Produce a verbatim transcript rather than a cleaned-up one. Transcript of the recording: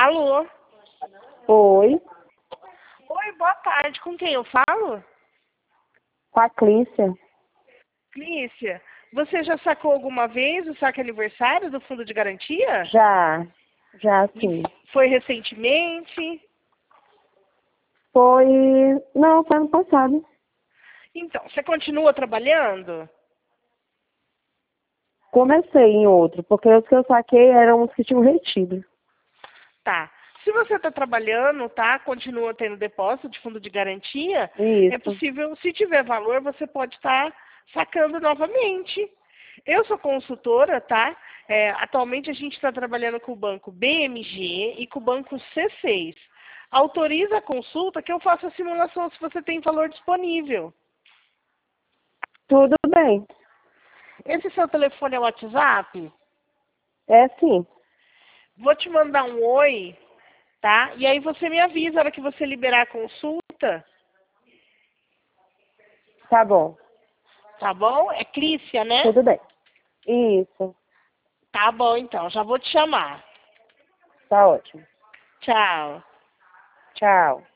Alô? Oi, Oi, boa tarde. Com quem eu falo? com a Clícia. Clícia, você já sacou alguma vez o saque aniversário do Fundo de Garantia? Já, já sim. E foi recentemente? Foi. Não, foi ano passado. Então, você continua trabalhando? Comecei em outro, porque os que eu saquei eram os que tinham retido. Tá. Se você está trabalhando, tá? Continua tendo depósito de fundo de garantia, é Isso. possível, se tiver valor, você pode estar sacando novamente. Eu sou consultora, tá? É, atualmente a gente está trabalhando com o banco B M G e com o banco C seis. Autoriza a consulta que eu faço a simulação se você tem valor disponível. Tudo bem. Esse seu telefone é o WhatsApp? É sim. Vou te mandar um oi, tá? E aí você me avisa na hora que você liberar a consulta, Tá bom. tá bom? É Clícia, né? Tudo bem. Isso. Tá bom, então. Já vou te chamar. Tá ótimo. Tchau. Tchau.